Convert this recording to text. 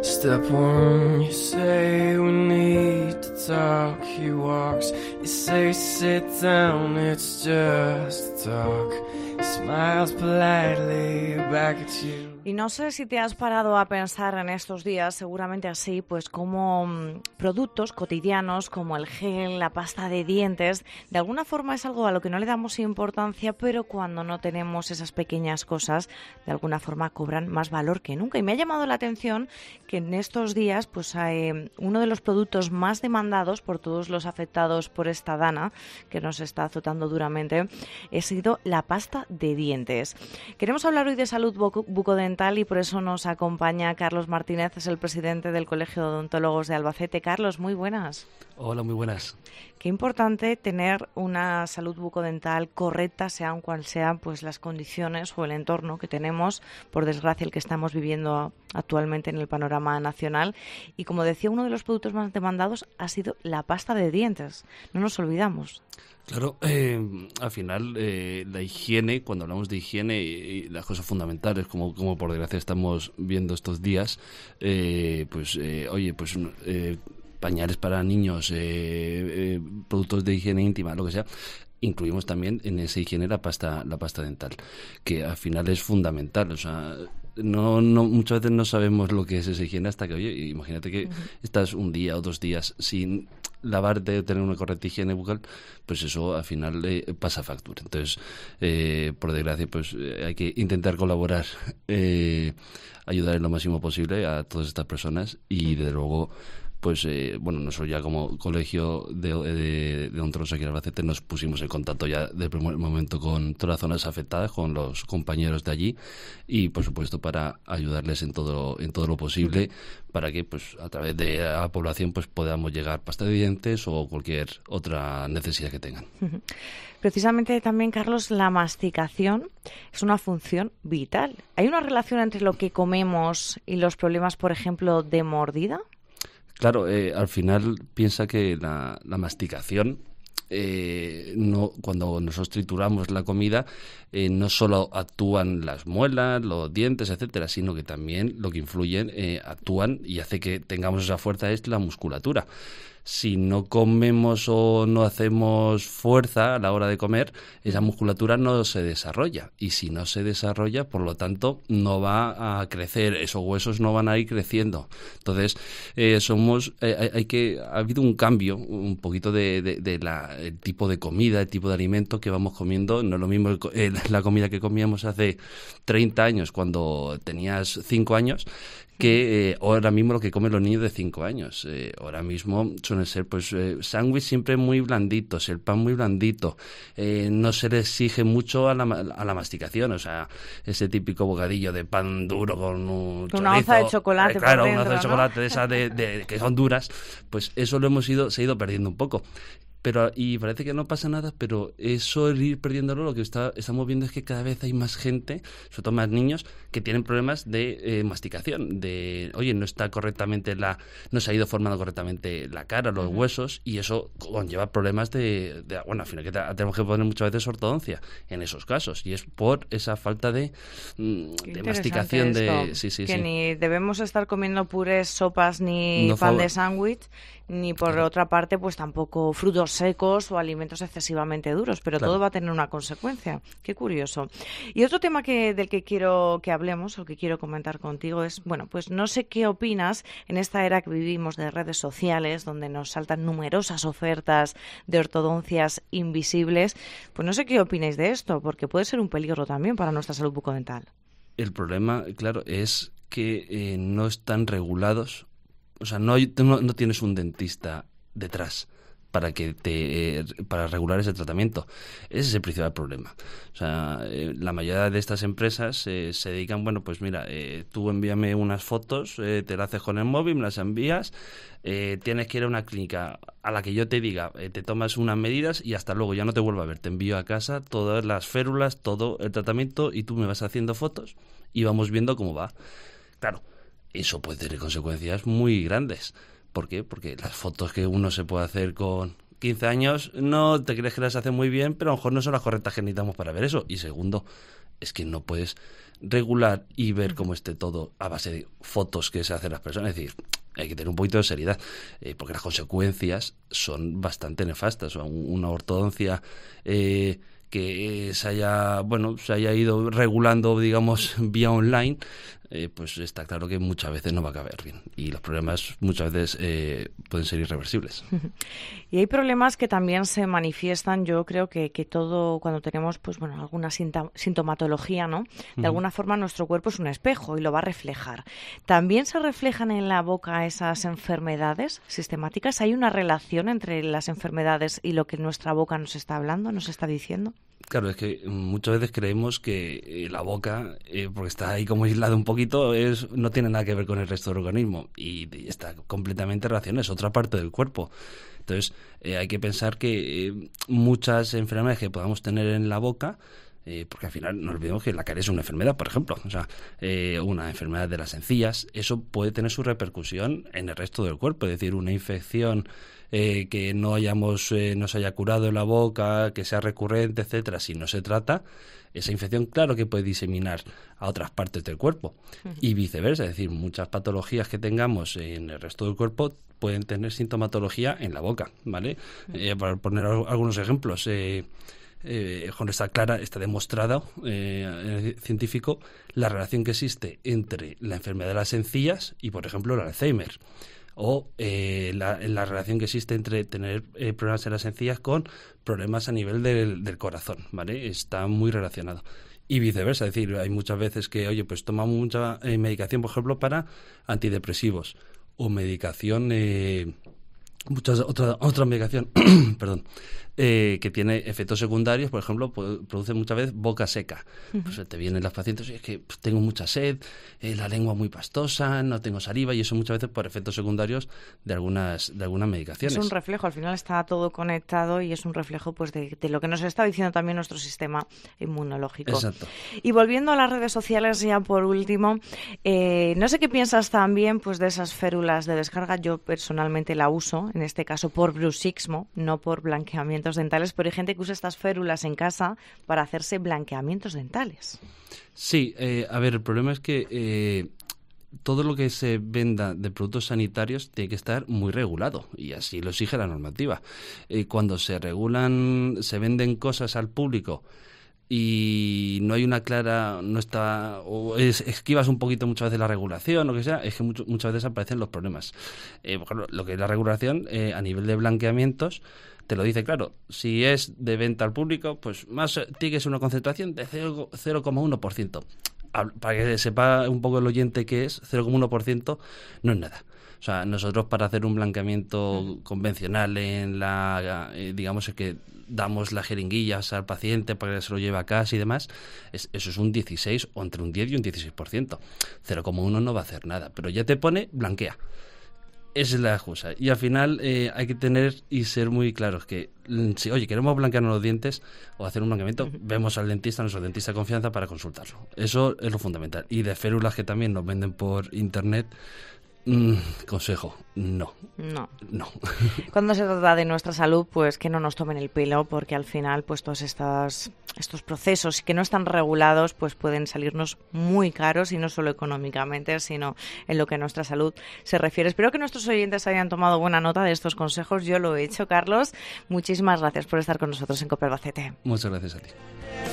Step one, you say we need to talk. He walks, you say sit down, it's just talk. He smiles politely back at you. Y no sé si te has parado a pensar en estos días, seguramente así, pues como productos cotidianos como el gel, la pasta de dientes, de alguna forma es algo a lo que no le damos importancia, pero cuando no tenemos esas pequeñas cosas, de alguna forma cobran más valor que nunca. Y me ha llamado la atención que en estos días, pues uno de los productos más demandados por todos los afectados por esta dana, que nos está azotando duramente, ha sido la pasta de dientes. Queremos hablar hoy de salud bucodental y por eso nos acompaña Carlos Martínez, es el presidente del Colegio de Odontólogos de Albacete. Carlos, muy buenas. Hola, muy buenas. Qué importante tener una salud bucodental correcta, sean cual sean pues las condiciones o el entorno que tenemos, por desgracia el que estamos viviendo actualmente en el panorama nacional. Y como decía, uno de los productos más demandados ha sido la pasta de dientes. No nos olvidamos. Claro, al final la higiene, cuando hablamos de higiene y las cosas fundamentales, como por desgracia estamos viendo estos días, pañales para niños, productos de higiene íntima, lo que sea, incluimos también en esa higiene la pasta dental, que al final es fundamental. O sea, no muchas veces no sabemos lo que es esa higiene hasta que, oye, imagínate que estás un día o 2 días sin lavarte, tener una correcta higiene bucal, pues eso al final pasa factura. Entonces, por desgracia, pues hay que intentar colaborar, ayudar en lo máximo posible a todas estas personas y, desde luego, pues nosotros ya como colegio de odontólogos aquí en Albacete nos pusimos en contacto ya del primer momento con todas las zonas afectadas, con los compañeros de allí y, por supuesto, para ayudarles en todo lo posible para que, pues, a través de la población, pues, podamos llegar pasta de dientes o cualquier otra necesidad que tengan. Precisamente también, Carlos, la masticación es una función vital. ¿Hay una relación entre lo que comemos y los problemas, por ejemplo, de mordida? Claro, al final piensa que la masticación, cuando nosotros trituramos la comida, no solo actúan las muelas, los dientes, etcétera, sino que también lo que influyen, actúan y hace que tengamos esa fuerza es la musculatura. Si no comemos o no hacemos fuerza a la hora de comer, esa musculatura no se desarrolla. Y si no se desarrolla, por lo tanto, no va a crecer. Esos huesos no van a ir creciendo. Entonces, ha habido un cambio, un poquito el tipo de comida, el tipo de alimento que vamos comiendo. No es lo mismo la comida que comíamos hace 30 años, cuando tenías 5 años, que ahora mismo lo que comen los niños de 5 años. Ahora mismo suelen ser pues sándwiches siempre muy blanditos, el pan muy blandito, no se le exige mucho a la masticación, o sea, ese típico bocadillo de pan duro con un chorizo, una onza de chocolate, claro, por dentro, una onza de ¿no? chocolate de esas de que son duras, pues eso se ha ido perdiendo un poco. Y parece que no pasa nada, pero eso, el ir perdiéndolo, lo que estamos viendo es que cada vez hay más gente, sobre todo más niños, que tienen problemas de masticación, no está correctamente no se ha ido formando correctamente la cara, los huesos, y eso conlleva problemas al final que tenemos que poner muchas veces ortodoncia en esos casos, y es por esa falta de masticación que ni debemos estar comiendo purés, sopas ni pan de sándwich, ni por otra parte pues tampoco frutos secos o alimentos excesivamente duros, pero todo va a tener una consecuencia. Qué curioso. Y otro tema del que quiero que hablemos, o que quiero comentar contigo, es, pues no sé qué opinas en esta era que vivimos de redes sociales, donde nos saltan numerosas ofertas de ortodoncias invisibles. Pues no sé qué opináis de esto, porque puede ser un peligro también para nuestra salud bucodental. El problema, claro, es que no están regulados. O sea, no tienes un dentista detrás para regular ese tratamiento. Ese es el principal problema. O sea, la mayoría de estas empresas se dedican, pues mira, tú envíame unas fotos, te las haces con el móvil, me las envías, tienes que ir a una clínica a la que yo te diga, te tomas unas medidas y hasta luego, ya no te vuelvo a ver. Te envío a casa todas las férulas, todo el tratamiento y tú me vas haciendo fotos y vamos viendo cómo va. Claro, eso puede tener consecuencias muy grandes. ¿Por qué? Porque las fotos que uno se puede hacer con 15 años no te crees que las hace muy bien, pero a lo mejor no son las correctas que necesitamos para ver eso. Y segundo, es que no puedes regular y ver cómo esté todo a base de fotos que se hacen las personas. Es decir, hay que tener un poquito de seriedad, porque las consecuencias son bastante nefastas. O sea, una ortodoncia que se haya ido regulando, digamos, vía online, pues está claro que muchas veces no va a caber bien. Y los problemas muchas veces pueden ser irreversibles. Y hay problemas que también se manifiestan, yo creo que todo, cuando tenemos pues bueno, alguna sintomatología, ¿no? De alguna forma nuestro cuerpo es un espejo y lo va a reflejar. ¿También se reflejan en la boca esas enfermedades sistemáticas? ¿Hay una relación entre las enfermedades y lo que nuestra boca nos está hablando, nos está diciendo? Claro, es que muchas veces creemos que la boca, porque está ahí como aislada un poquito, no tiene nada que ver con el resto del organismo y está completamente relacionada, es otra parte del cuerpo. Entonces, hay que pensar que muchas enfermedades que podamos tener en la boca, porque al final no olvidemos que la caries es una enfermedad, por ejemplo, o sea, una enfermedad de las encías, eso puede tener su repercusión en el resto del cuerpo, es decir, una infección que no se haya curado en la boca, que sea recurrente, etcétera, si no se trata, esa infección claro que puede diseminar a otras partes del cuerpo y viceversa, es decir, muchas patologías que tengamos en el resto del cuerpo pueden tener sintomatología en la boca, ¿vale? Para poner algunos ejemplos, está demostrado científico la relación que existe entre la enfermedad de las encías y, por ejemplo, el Alzheimer, o la relación que existe entre tener problemas en las encías con problemas a nivel del corazón, ¿vale? Está muy relacionado. Y viceversa, es decir, hay muchas veces que, oye, pues tomamos mucha medicación, por ejemplo, para antidepresivos, o medicación, otra medicación, perdón, que tiene efectos secundarios, por ejemplo, produce muchas veces boca seca. Pues te vienen los pacientes y es que tengo mucha sed, la lengua muy pastosa, no tengo saliva, y eso muchas veces por efectos secundarios de algunas medicaciones. Es un reflejo, al final está todo conectado y es un reflejo pues de lo que nos está diciendo también nuestro sistema inmunológico. Exacto. Y volviendo a las redes sociales, ya por último, no sé qué piensas también pues de esas férulas de descarga. Yo personalmente la uso, en este caso por bruxismo, no por blanqueamientos dentales, pero hay gente que usa estas férulas en casa para hacerse blanqueamientos dentales. Sí, a ver, el problema es que todo lo que se venda de productos sanitarios tiene que estar muy regulado, y así lo exige la normativa. Cuando se venden cosas al público y no hay una clara, esquivas un poquito muchas veces la regulación, lo que sea, es que muchas veces aparecen los problemas. Por ejemplo, lo que es la regulación a nivel de blanqueamientos te lo dice claro. Si es de venta al público, pues más tiene que ser una concentración de 0,1%. Para que sepa un poco el oyente qué es, 0,1% no es nada. O sea, nosotros para hacer un blanqueamiento convencional digamos que damos las jeringuillas al paciente para que se lo lleve a casa y demás, eso es un 16 o entre un 10 y un 16%. 0,1 no va a hacer nada, pero ya te pone blanquea. Esa es la excusa. Y al final hay que tener y ser muy claros que si, oye, queremos blanquearnos los dientes o hacer un blanqueamiento, vemos al dentista, nuestro dentista de confianza, para consultarlo. Eso es lo fundamental. Y de férulas que también nos venden por internet, consejo, no. Cuando se trata de nuestra salud, pues que no nos tomen el pelo, porque al final pues todos estos procesos que no están regulados pues pueden salirnos muy caros, y no solo económicamente, sino en lo que a nuestra salud se refiere. Espero que nuestros oyentes hayan tomado buena nota de estos consejos. Yo lo he hecho, Carlos. Muchísimas gracias por estar con nosotros en COPE Albacete. Muchas gracias a ti.